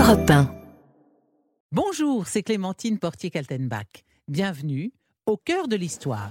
Europe 1. Bonjour, c'est Clémentine Portier-Kaltenbach. Bienvenue au cœur de l'histoire.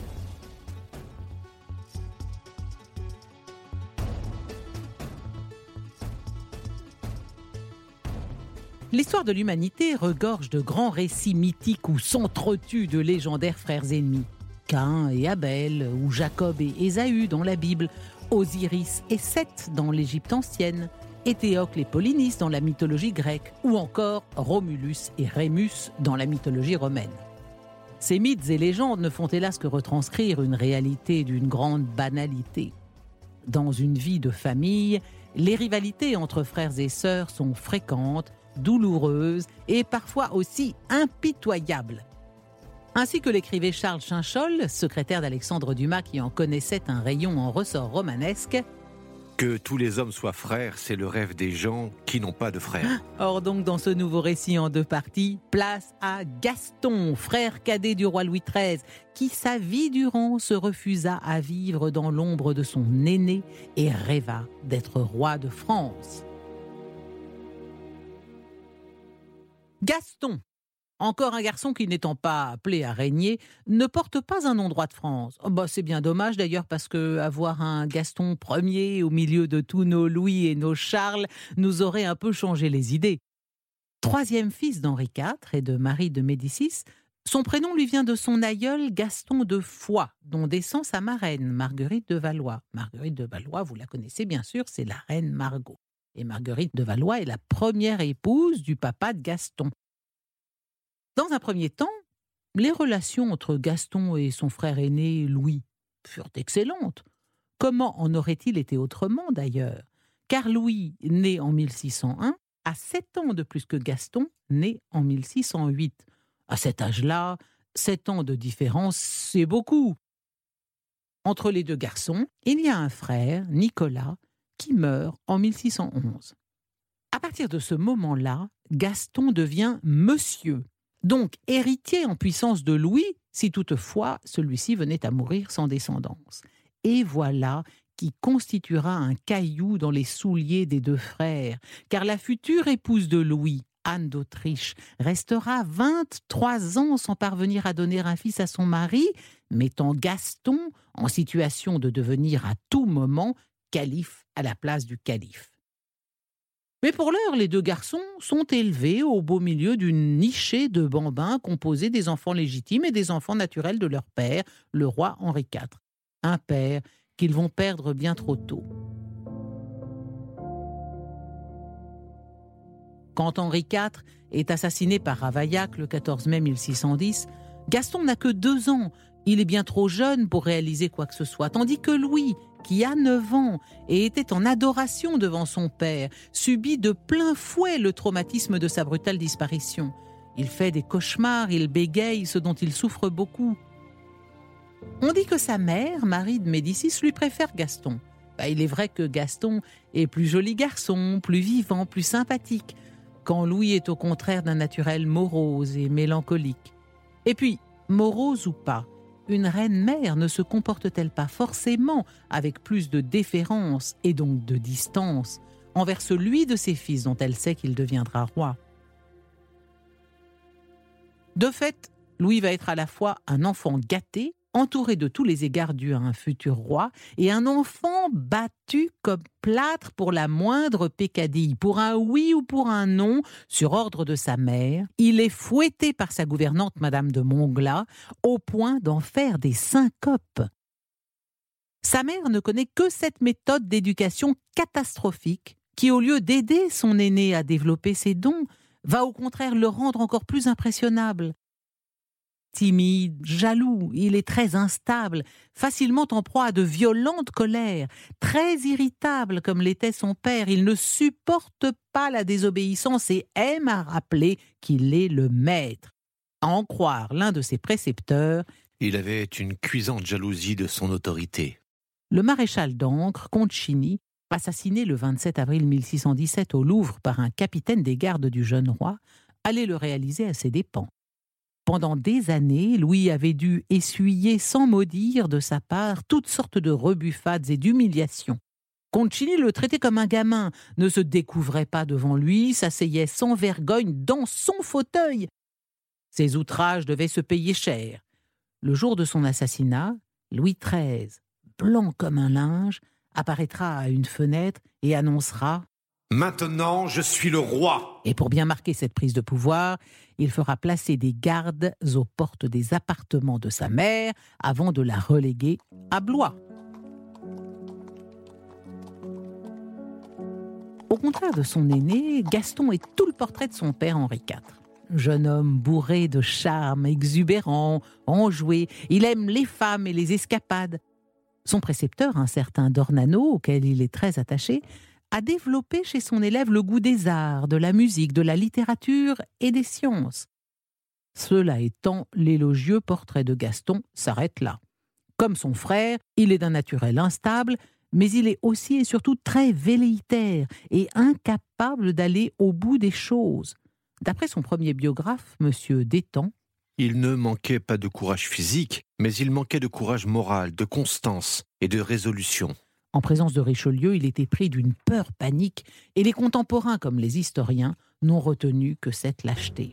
L'histoire de l'humanité regorge de grands récits mythiques où s'entretuent de légendaires frères ennemis. Caïn et Abel, ou Jacob et Ésaü dans la Bible, Osiris et Seth dans l'Égypte ancienne, Éthéocle et Polynice dans la mythologie grecque, ou encore Romulus et Rémus dans la mythologie romaine. Ces mythes et légendes ne font hélas que retranscrire une réalité d'une grande banalité. Dans une vie de famille, les rivalités entre frères et sœurs sont fréquentes, douloureuses et parfois aussi impitoyables. Ainsi que l'écrivait Charles Chinchol, secrétaire d'Alexandre Dumas qui en connaissait un rayon en ressort romanesque, que tous les hommes soient frères, c'est le rêve des gens qui n'ont pas de frères. Or donc dans ce nouveau récit en deux parties, place à Gaston, frère cadet du roi Louis XIII, qui sa vie durant se refusa à vivre dans l'ombre de son aîné et rêva d'être roi de France. Gaston, encore un garçon qui n'étant pas appelé à régner, ne porte pas un nom droit de France. C'est bien dommage d'ailleurs parce que avoir un Gaston Ier au milieu de tous nos Louis et nos Charles nous aurait un peu changé les idées. Troisième fils d'Henri IV et de Marie de Médicis, son prénom lui vient de son aïeul Gaston de Foix, dont descend sa marraine Marguerite de Valois. Marguerite de Valois, vous la connaissez bien sûr, c'est la reine Margot. Et Marguerite de Valois est la première épouse du papa de Gaston. Dans un premier temps, les relations entre Gaston et son frère aîné, Louis, furent excellentes. Comment en aurait-il été autrement, d'ailleurs ? Car Louis, né en 1601, a 7 ans de plus que Gaston, né en 1608. À cet âge-là, 7 ans de différence, c'est beaucoup. Entre les deux garçons, il y a un frère, Nicolas, qui meurt en 1611. À partir de ce moment-là, Gaston devient monsieur. Donc héritier en puissance de Louis, si toutefois celui-ci venait à mourir sans descendance. Et voilà qui constituera un caillou dans les souliers des deux frères, car la future épouse de Louis, Anne d'Autriche, restera 23 ans sans parvenir à donner un fils à son mari, mettant Gaston en situation de devenir à tout moment calife à la place du calife. Mais pour l'heure, les deux garçons sont élevés au beau milieu d'une nichée de bambins composée des enfants légitimes et des enfants naturels de leur père, le roi Henri IV. Un père qu'ils vont perdre bien trop tôt. Quand Henri IV est assassiné par Ravaillac le 14 mai 1610, Gaston n'a que 2 ans. Il est bien trop jeune pour réaliser quoi que ce soit, tandis que Louis, qui a 9 ans et était en adoration devant son père, subit de plein fouet le traumatisme de sa brutale disparition. Il fait des cauchemars, il bégaye, ce dont il souffre beaucoup. On dit que sa mère, Marie de Médicis, lui préfère Gaston. Il est vrai que Gaston est plus joli garçon, plus vivant, plus sympathique, quand Louis est au contraire d'un naturel morose et mélancolique. Et puis, morose ou pas, une reine-mère ne se comporte-t-elle pas forcément avec plus de déférence et donc de distance envers celui de ses fils dont elle sait qu'il deviendra roi ? De fait, Louis va être à la fois un enfant gâté, entouré de tous les égards dus à un futur roi, et un enfant battu comme plâtre pour la moindre peccadille, pour un oui ou pour un non, sur ordre de sa mère. Il est fouetté par sa gouvernante, Madame de Montglat, au point d'en faire des syncopes. Sa mère ne connaît que cette méthode d'éducation catastrophique, qui, au lieu d'aider son aîné à développer ses dons, va au contraire le rendre encore plus impressionnable. Timide, jaloux, il est très instable, facilement en proie à de violentes colères, très irritable comme l'était son père. Il ne supporte pas la désobéissance et aime à rappeler qu'il est le maître. À en croire l'un de ses précepteurs, il avait une cuisante jalousie de son autorité. Le maréchal d'Ancre, Concini, assassiné le 27 avril 1617 au Louvre par un capitaine des gardes du jeune roi, allait le réaliser à ses dépens. Pendant des années, Louis avait dû essuyer sans mot dire de sa part toutes sortes de rebuffades et d'humiliations. Concini le traitait comme un gamin, ne se découvrait pas devant lui, s'asseyait sans vergogne dans son fauteuil. Ses outrages devaient se payer cher. Le jour de son assassinat, Louis XIII, blanc comme un linge, apparaîtra à une fenêtre et annoncera « Maintenant, je suis le roi !» Et pour bien marquer cette prise de pouvoir, il fera placer des gardes aux portes des appartements de sa mère avant de la reléguer à Blois. Au contraire de son aîné, Gaston est tout le portrait de son père Henri IV. Jeune homme bourré de charme, exubérant, enjoué, il aime les femmes et les escapades. Son précepteur, un certain Dornano, auquel il est très attaché, a développé chez son élève le goût des arts, de la musique, de la littérature et des sciences. Cela étant, l'élogieux portrait de Gaston s'arrête là. Comme son frère, il est d'un naturel instable, mais il est aussi et surtout très velléitaire et incapable d'aller au bout des choses. D'après son premier biographe, M. Détang, il ne manquait pas de courage physique, mais il manquait de courage moral, de constance et de résolution. En présence de Richelieu, il était pris d'une peur panique et les contemporains comme les historiens n'ont retenu que cette lâcheté.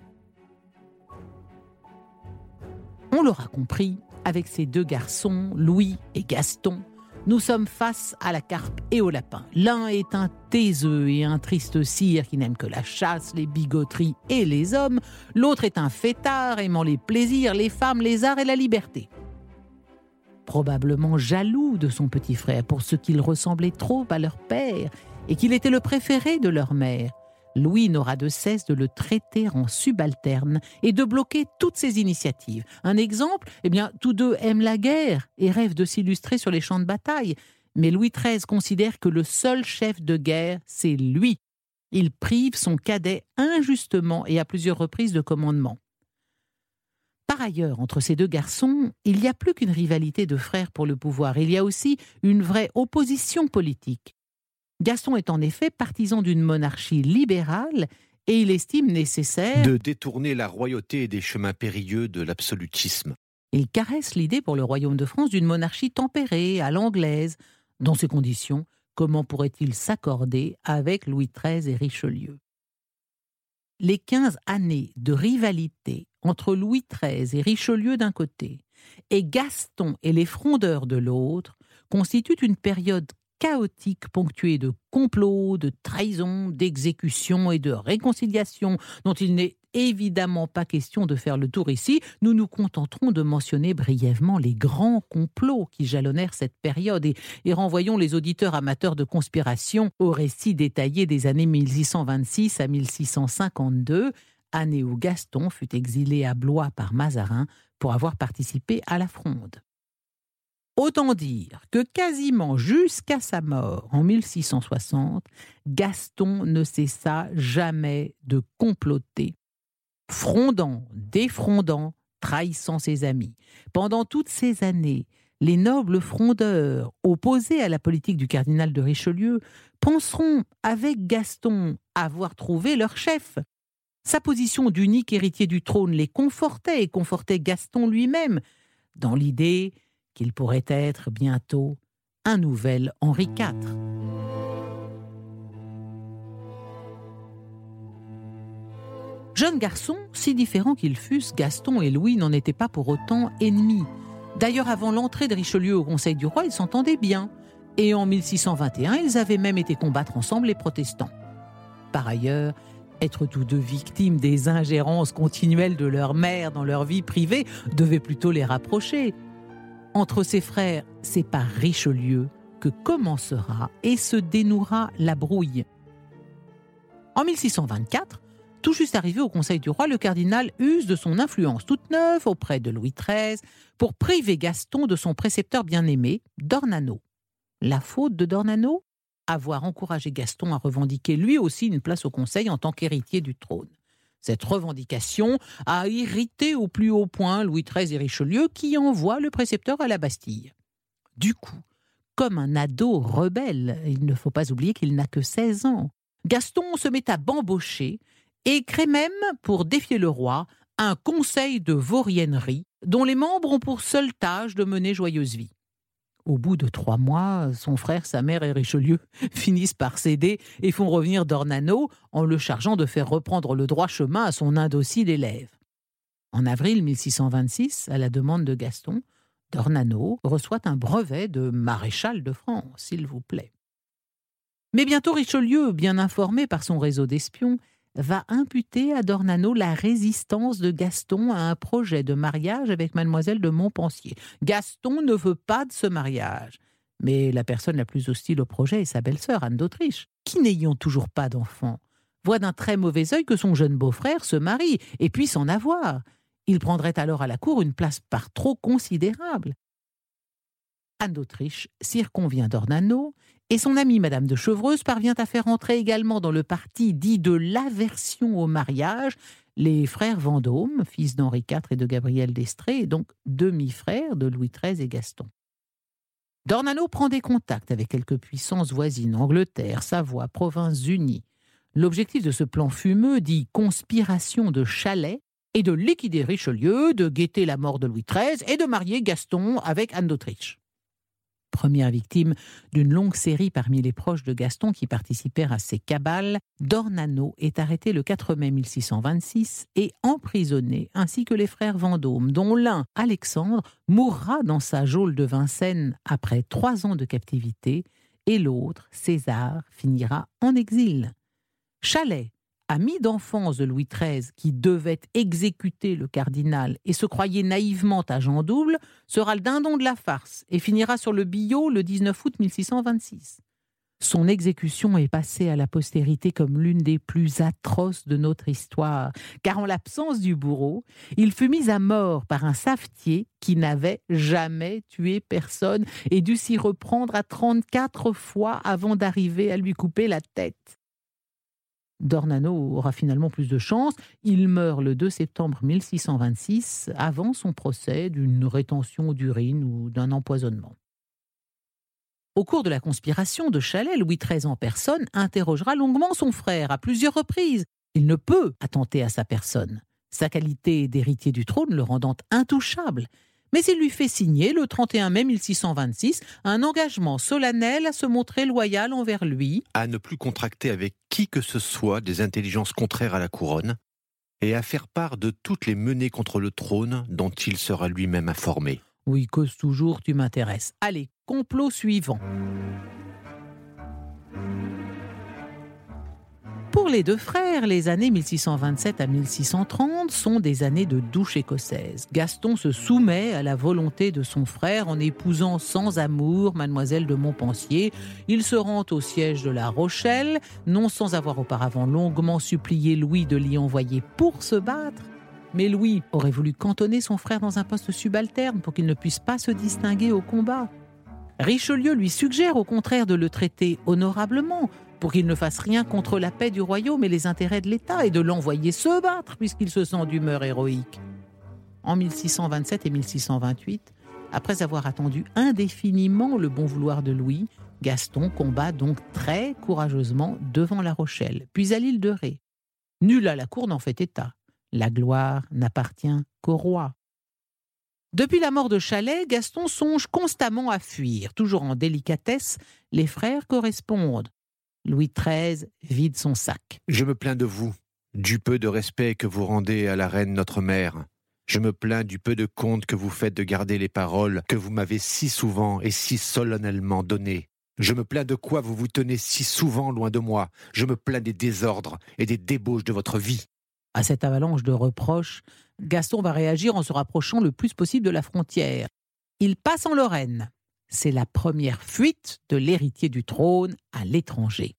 On l'aura compris, avec ces deux garçons, Louis et Gaston, nous sommes face à la carpe et au lapin. L'un est un taiseux et un triste sire qui n'aime que la chasse, les bigoteries et les hommes. L'autre est un fêtard aimant les plaisirs, les femmes, les arts et la liberté. Probablement jaloux de son petit frère pour ce qu'il ressemblait trop à leur père et qu'il était le préféré de leur mère, Louis n'aura de cesse de le traiter en subalterne et de bloquer toutes ses initiatives. Un exemple, tous deux aiment la guerre et rêvent de s'illustrer sur les champs de bataille. Mais Louis XIII considère que le seul chef de guerre, c'est lui. Il prive son cadet injustement et à plusieurs reprises de commandement. Par ailleurs, entre ces deux garçons, il n'y a plus qu'une rivalité de frères pour le pouvoir. Il y a aussi une vraie opposition politique. Gaston est en effet partisan d'une monarchie libérale et il estime nécessaire de détourner la royauté des chemins périlleux de l'absolutisme. Il caresse l'idée pour le royaume de France d'une monarchie tempérée, à l'anglaise. Dans ces conditions, comment pourrait-il s'accorder avec Louis XIII et Richelieu ? Les 15 années de rivalité entre Louis XIII et Richelieu d'un côté et Gaston et les frondeurs de l'autre constituent une période chaotique ponctuée de complots, de trahisons, d'exécutions et de réconciliations dont il n'est évidemment pas question de faire le tour ici. Nous nous contenterons de mentionner brièvement les grands complots qui jalonnèrent cette période et renvoyons les auditeurs amateurs de conspiration au récit détaillé des années 1626 à 1652, année où Gaston fut exilé à Blois par Mazarin pour avoir participé à la Fronde. Autant dire que quasiment jusqu'à sa mort en 1660, Gaston ne cessa jamais de comploter, frondant, défrondant, trahissant ses amis. Pendant toutes ces années, les nobles frondeurs, opposés à la politique du cardinal de Richelieu, penseront avec Gaston avoir trouvé leur chef. Sa position d'unique héritier du trône les confortait et confortait Gaston lui-même, dans l'idée qu'il pourrait être bientôt un nouvel Henri IV. Jeunes garçons, si différents qu'ils fussent, Gaston et Louis n'en étaient pas pour autant ennemis. D'ailleurs, avant l'entrée de Richelieu au Conseil du Roi, ils s'entendaient bien. Et en 1621, ils avaient même été combattre ensemble les protestants. Par ailleurs, être tous deux victimes des ingérences continuelles de leur mère dans leur vie privée devait plutôt les rapprocher. Entre ses frères, c'est par Richelieu que commencera et se dénouera la brouille. En 1624, tout juste arrivé au Conseil du Roi, le cardinal use de son influence toute neuve auprès de Louis XIII pour priver Gaston de son précepteur bien-aimé, Dornano. La faute de Dornano ? Avoir encouragé Gaston à revendiquer lui aussi une place au Conseil en tant qu'héritier du trône. Cette revendication a irrité au plus haut point Louis XIII et Richelieu qui envoient le précepteur à la Bastille. Du coup, comme un ado rebelle, il ne faut pas oublier qu'il n'a que 16 ans, Gaston se met à bambocher et crée même, pour défier le roi, un conseil de vauriennerie dont les membres ont pour seule tâche de mener joyeuse vie. Au bout de 3 mois, son frère, sa mère et Richelieu finissent par céder et font revenir d'Ornano en le chargeant de faire reprendre le droit chemin à son indocile élève. En avril 1626, à la demande de Gaston, d'Ornano reçoit un brevet de maréchal de France, s'il vous plaît. Mais bientôt Richelieu, bien informé par son réseau d'espions, va imputer à d'Ornano la résistance de Gaston à un projet de mariage avec mademoiselle de Montpensier. Gaston ne veut pas de ce mariage. Mais la personne la plus hostile au projet est sa belle-sœur, Anne d'Autriche, qui, n'ayant toujours pas d'enfant, voit d'un très mauvais œil que son jeune beau-frère se marie et puisse en avoir. Il prendrait alors à la cour une place par trop considérable. Anne d'Autriche circonvient d'Ornano et son amie Madame de Chevreuse parvient à faire entrer également dans le parti dit de l'aversion au mariage les frères Vendôme, fils d'Henri IV et de Gabrielle d'Estrées, et donc demi-frères de Louis XIII et Gaston. D'Ornano prend des contacts avec quelques puissances voisines, Angleterre, Savoie, Provinces-Unies. L'objectif de ce plan fumeux, dit conspiration de Chalais, est de liquider Richelieu, de guetter la mort de Louis XIII et de marier Gaston avec Anne d'Autriche. Première victime d'une longue série parmi les proches de Gaston qui participèrent à ces cabales, d'Ornano est arrêté le 4 mai 1626 et emprisonné, ainsi que les frères Vendôme, dont l'un, Alexandre, mourra dans sa geôle de Vincennes après 3 ans de captivité, et l'autre, César, finira en exil. Chalais, ami d'enfance de Louis XIII, qui devait exécuter le cardinal et se croyait naïvement agent double, sera le dindon de la farce et finira sur le billot le 19 août 1626. Son exécution est passée à la postérité comme l'une des plus atroces de notre histoire, car en l'absence du bourreau, il fut mis à mort par un savetier qui n'avait jamais tué personne et dut s'y reprendre à 34 fois avant d'arriver à lui couper la tête. D'Ornano aura finalement plus de chance. Il meurt le 2 septembre 1626, avant son procès d'une rétention d'urine ou d'un empoisonnement. Au cours de la conspiration de Chalais, Louis XIII en personne interrogera longuement son frère à plusieurs reprises. Il ne peut attenter à sa personne, sa qualité d'héritier du trône le rendant intouchable. Mais il lui fait signer, le 31 mai 1626, un engagement solennel à se montrer loyal envers lui, à ne plus contracter avec qui que ce soit des intelligences contraires à la couronne, et à faire part de toutes les menées contre le trône dont il sera lui-même informé. Oui, cause toujours, tu m'intéresses. Allez, complot suivant. Pour les deux frères, les années 1627 à 1630 sont des années de douche écossaise. Gaston se soumet à la volonté de son frère en épousant sans amour mademoiselle de Montpensier. Il se rend au siège de La Rochelle, non sans avoir auparavant longuement supplié Louis de l'y envoyer pour se battre. Mais Louis aurait voulu cantonner son frère dans un poste subalterne pour qu'il ne puisse pas se distinguer au combat. Richelieu lui suggère au contraire de le traiter honorablement, pour qu'il ne fasse rien contre la paix du royaume et les intérêts de l'État, et de l'envoyer se battre, puisqu'il se sent d'humeur héroïque. En 1627 et 1628, après avoir attendu indéfiniment le bon vouloir de Louis, Gaston combat donc très courageusement devant La Rochelle, puis à l'île de Ré. Nul à la cour n'en fait état. La gloire n'appartient qu'au roi. Depuis la mort de Chalais, Gaston songe constamment à fuir. Toujours en délicatesse, les frères correspondent. Louis XIII vide son sac. Je me plains de vous, du peu de respect que vous rendez à la reine notre mère. Je me plains du peu de compte que vous faites de garder les paroles que vous m'avez si souvent et si solennellement données. Je me plains de quoi vous vous tenez si souvent loin de moi. Je me plains des désordres et des débauches de votre vie. À cette avalanche de reproches, Gaston va réagir en se rapprochant le plus possible de la frontière. Il passe en Lorraine. C'est la première fuite de l'héritier du trône à l'étranger.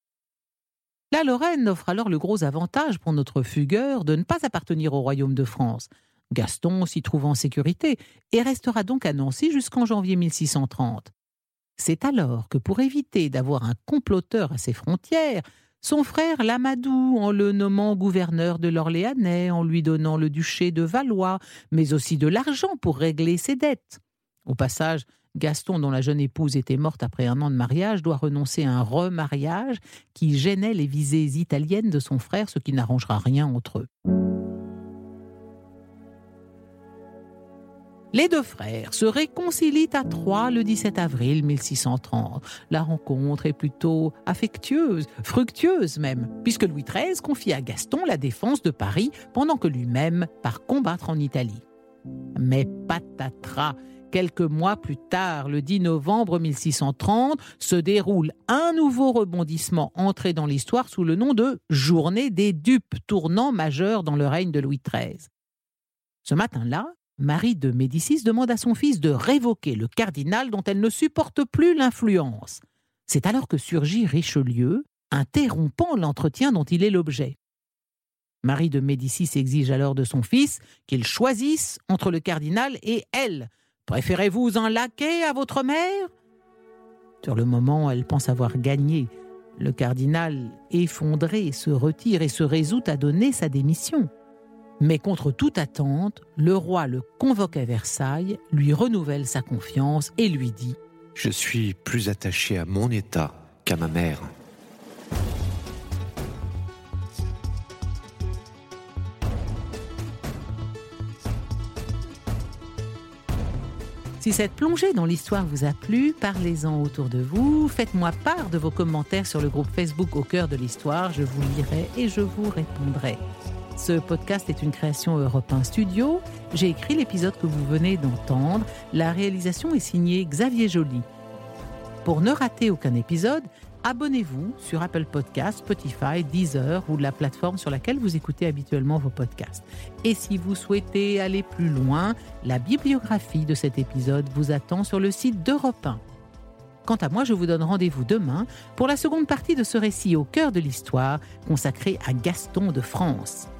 La Lorraine offre alors le gros avantage pour notre fugueur de ne pas appartenir au royaume de France. Gaston s'y trouve en sécurité et restera donc à Nancy jusqu'en janvier 1630. C'est alors que, pour éviter d'avoir un comploteur à ses frontières, son frère l'Amadou, en le nommant gouverneur de l'Orléanais, en lui donnant le duché de Valois, mais aussi de l'argent pour régler ses dettes. Au passage, Gaston, dont la jeune épouse était morte après 1 an de mariage, doit renoncer à un remariage qui gênait les visées italiennes de son frère, ce qui n'arrangera rien entre eux. Les deux frères se réconcilient à Troyes le 17 avril 1630. La rencontre est plutôt affectueuse, fructueuse même, puisque Louis XIII confie à Gaston la défense de Paris pendant que lui-même part combattre en Italie. Mais patatras, quelques mois plus tard, le 10 novembre 1630, se déroule un nouveau rebondissement entré dans l'histoire sous le nom de Journée des dupes, tournant majeur dans le règne de Louis XIII. Ce matin-là, Marie de Médicis demande à son fils de révoquer le cardinal dont elle ne supporte plus l'influence. C'est alors que surgit Richelieu, interrompant l'entretien dont il est l'objet. Marie de Médicis exige alors de son fils qu'il choisisse entre le cardinal et elle. « Préférez-vous un laquais à votre mère ?» Sur le moment, elle pense avoir gagné. Le cardinal, effondré, se retire et se résout à donner sa démission. Mais contre toute attente, le roi le convoque à Versailles, lui renouvelle sa confiance et lui dit « Je suis plus attaché à mon état qu'à ma mère. » Si cette plongée dans l'histoire vous a plu, parlez-en autour de vous. Faites-moi part de vos commentaires sur le groupe Facebook Au cœur de l'histoire. Je vous lirai et je vous répondrai. Ce podcast est une création Europe 1 Studio. J'ai écrit l'épisode que vous venez d'entendre. La réalisation est signée Xavier Joly. Pour ne rater aucun épisode, abonnez-vous sur Apple Podcasts, Spotify, Deezer ou la plateforme sur laquelle vous écoutez habituellement vos podcasts. Et si vous souhaitez aller plus loin, la bibliographie de cet épisode vous attend sur le site d'Europe 1. Quant à moi, je vous donne rendez-vous demain pour la seconde partie de ce récit au cœur de l'histoire consacré à Gaston de France.